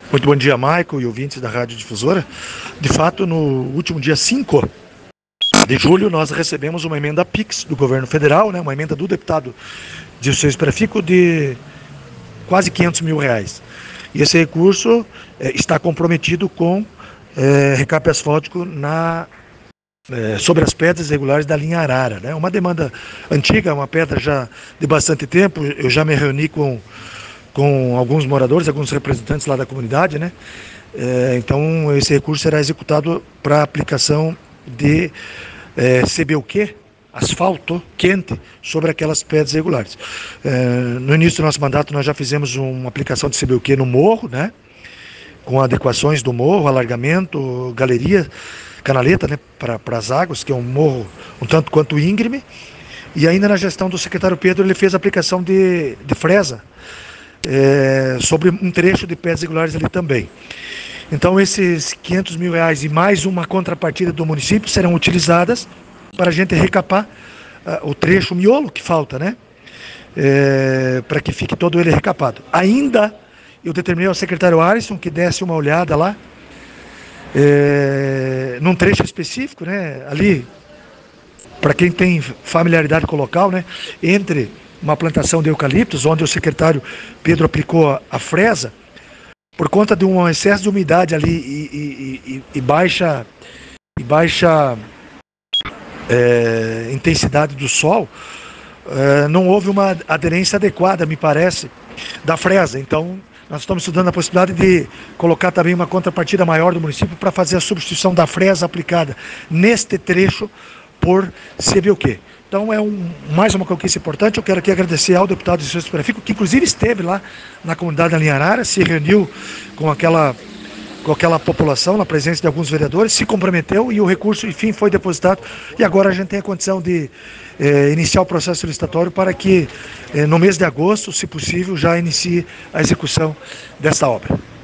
Muito bom dia, Maico e ouvintes da Rádio Difusora. De fato, no último dia 5 de julho, nós recebemos uma emenda PIX do governo federal, né, uma emenda do deputado Dirceu Sperafico de quase R$500 mil. E esse recurso está comprometido com recape asfáltico sobre as pedras irregulares da linha Arara, né? Uma demanda antiga, uma pedra já de bastante tempo. Eu já me reuni com alguns moradores, alguns representantes lá da comunidade, né? Então esse recurso será executado para aplicação de CBUQ, asfalto quente, sobre aquelas pedras irregulares. No início do nosso mandato nós já fizemos uma aplicação de CBUQ no morro, né? Com adequações do morro, alargamento, galeria, canaleta, né? Para as águas, que é um morro um tanto quanto íngreme. E ainda na gestão do secretário Pedro, ele fez a aplicação de fresa sobre um trecho de pedras irregulares ali também. Então esses R$500 mil e mais uma contrapartida do município serão utilizadas para a gente recapar o trecho, o miolo que falta, né? Para que fique todo ele recapado. Ainda eu determinei ao secretário Alisson que desse uma olhada lá, num trecho específico, né? Ali, para quem tem familiaridade com o local, né? Entre uma plantação de eucaliptos, onde o secretário Pedro aplicou a fresa, por conta de um excesso de umidade ali e baixa intensidade do sol, não houve uma aderência adequada, me parece, da fresa. Então, nós estamos estudando a possibilidade de colocar também uma contrapartida maior do município para fazer a substituição da fresa aplicada neste trecho por CBUQ. Então mais uma conquista importante. Eu quero aqui agradecer ao deputado Dirceu Sperafico, que inclusive esteve lá na comunidade da linha Arara, se reuniu com aquela população, na presença de alguns vereadores, se comprometeu e o recurso, enfim, foi depositado. E agora a gente tem a condição de iniciar o processo licitatório para que no mês de agosto, se possível, já inicie a execução desta obra.